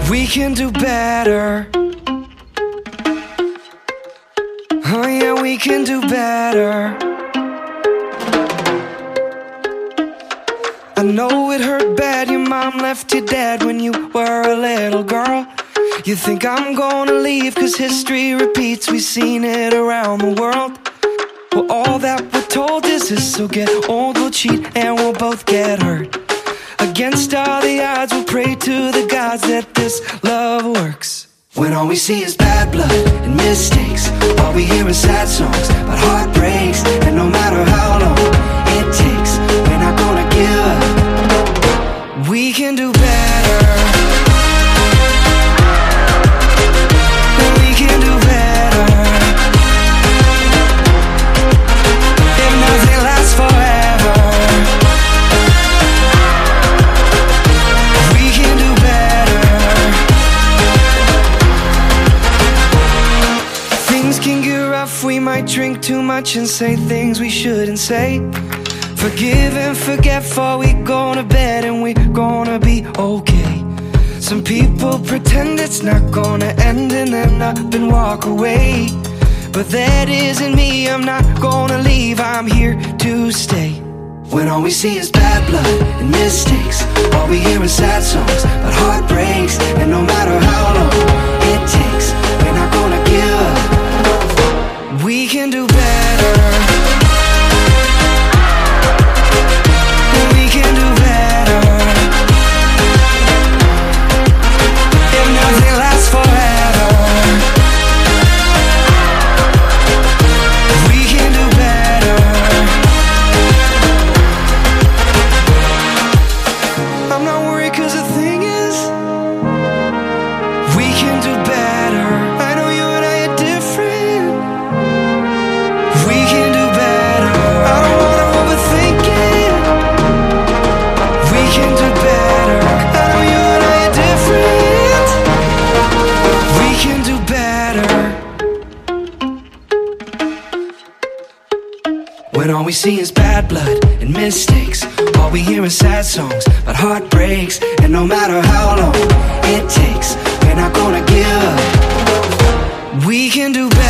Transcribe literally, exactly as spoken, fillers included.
We can do better. Oh yeah, we can do better. I know it hurt bad, your mom left you dead when you were a little girl. You think I'm gonna leave cause history repeats, we've seen it around the world. Well, all that we're told is this, so get old, we'll cheat and we'll both get hurt. Against all the odds, we'll pray to the gods that this love works. When all we see is bad blood and mistakes, all we hear is sad songs about heartbreaks. And no matter how long it takes, we're not gonna give up. We can do better. We can do better. If nothing lasts forever, we can do better. Things can get rough, we might drink too much and say things we shouldn't say. Forgive and forget before we go to bed, and we're gonna be okay. Some people pretend it's not gonna end and then up and walk away. But that isn't me, I'm not gonna leave, I'm here to stay. When all we see is bad blood and mistakes, all we hear is sad songs about heartbreaks. And no matter how long it takes, we're not gonna give up. We can do better. We can do better. If nothing lasts forever, we can do better. I'm not worried cause the thing is, we can do better. I know you and I are different. We can do better. I don't wanna overthink it. We can do better. I know you and I are different. We can do better. When all we see is bad blood and mistakes, all we hear is sad songs about heartbreaks. And no matter how long it takes, we're not gonna give up. We can do better.